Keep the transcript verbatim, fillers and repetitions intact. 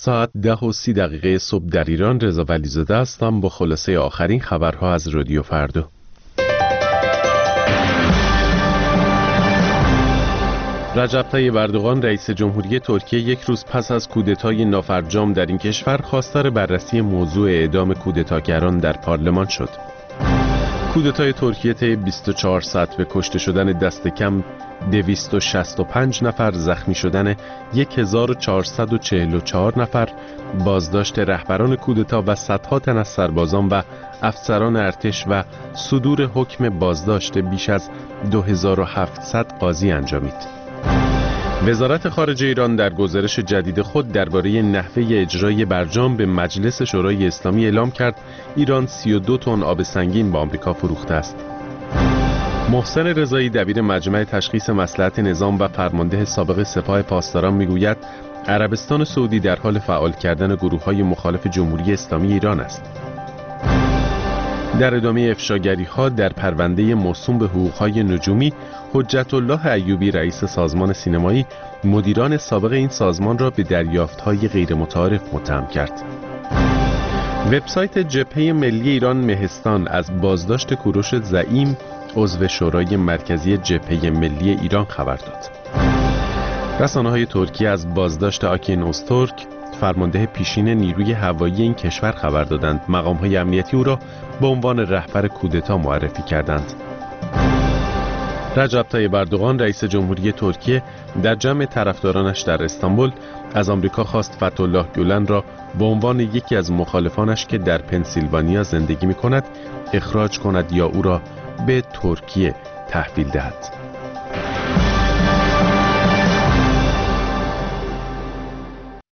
ساعت ده و سی دقیقه صبح در ایران. رضا ولیزاده هستم با خلاصه آخرین خبرها از رادیو فردا. رجب طیب اردوغان رئیس جمهوری ترکیه یک روز پس از کودتای نافرجام در این کشور خواستار بررسی موضوع اعدام کودتاگران در پارلمان شد. کودتای ترکیه طی بیست و چهار ساعت به کشته شدن دست کم دویست و شصت و پنج نفر، زخمی شدن هزار و چهارصد و چهل و چهار نفر، بازداشت رهبران کودتا و صدها تن از سربازان و افسران ارتش و صدور حکم بازداشت بیش از دو هزار و هفتصد قاضی انجامید. وزارت خارجه ایران در گزارش جدید خود درباره نحوه اجرای برجام به مجلس شورای اسلامی اعلام کرد ایران سی و دو تن آب سنگین به آمریکا فروخته است. محسن رضایی دبیر مجمع تشخیص مصلحت نظام و فرمانده سابق سپاه پاسداران میگوید عربستان سعودی در حال فعال کردن گروه‌های مخالف جمهوری اسلامی ایران است. در ادامه افشاگری‌ها در پرونده موسوم به حقوق‌های نجومی، حجت الله ایوبی رئیس سازمان سینمایی مدیران سابق این سازمان را به دریافت‌های غیر متعارف متهم کرد. وبسایت جبهه ملی ایران مهستان از بازداشت کوروش زعیم عضو شورای مرکزی جبهه ملی ایران خبر داد. رسانه‌های ترکیه از بازداشت آکین اوزتورک فرمانده پیشین نیروی هوایی این کشور خبر دادند. مقام‌های امنیتی او را به عنوان رهبر کودتا معرفی کردند. رجب طیب اردوغان رئیس جمهوری ترکیه در جمع طرفدارانش در استانبول از آمریکا خواست فتح‌الله گولن را به عنوان یکی از مخالفانش که در پنسیلوانیا زندگی می‌کند اخراج کند یا او را به ترکیه تحویل دهد.